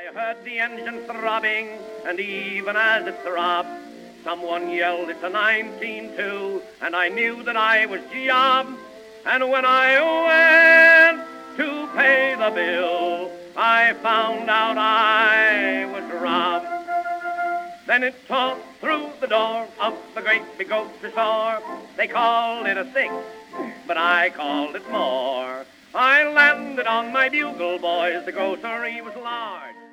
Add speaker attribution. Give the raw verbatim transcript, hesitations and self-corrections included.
Speaker 1: I heard the engine throbbing, and even as it throbbed, someone yelled, "It's a nineteen two," and I knew that I was jobbed. And when I went to pay the bill, I found out I was robbed. Then it talked through the door of the great big grocery store. They called it a six, but I called it more. I landed on my bugle, boys, the grocery was large.